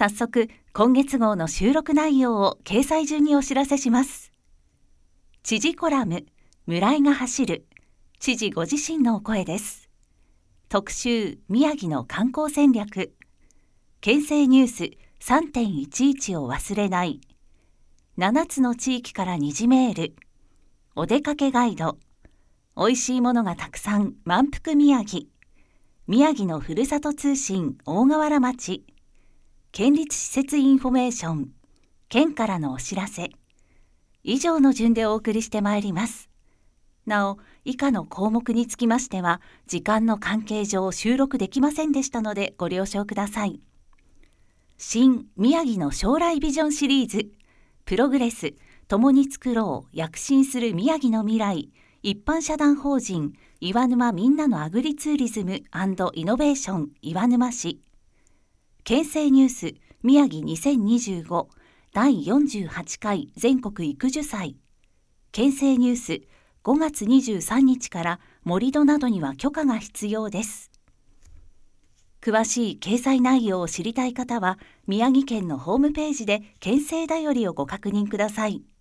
早速、今月号の収録内容を掲載順にお知らせします。知事コラム、村井が走る。知事ご自身のお声です。特集、宮城の観光戦略。県政ニュース 3.11 を忘れない。7つの地域から2次メール。お出かけガイド。おいしいものがたくさん、満腹宮城。宮城のふるさと通信、大河原町。県立施設インフォメーション。県からのお知らせ。以上の順でお送りしてまいります。なお、以下の項目につきましては、時間の関係上収録できませんでしたのでご了承ください。新宮城の将来ビジョンシリーズ。プログレス、共に作ろう、躍進する宮城の未来。一般社団法人、岩沼みんなのアグリツーリズム&イノベーション岩沼市。県政ニュース宮城2025第48回全国育樹祭。県政ニュース5月23日から盛り土などには許可が必要です。詳しい掲載内容を知りたい方は宮城県のホームページで県政だよりをご確認ください。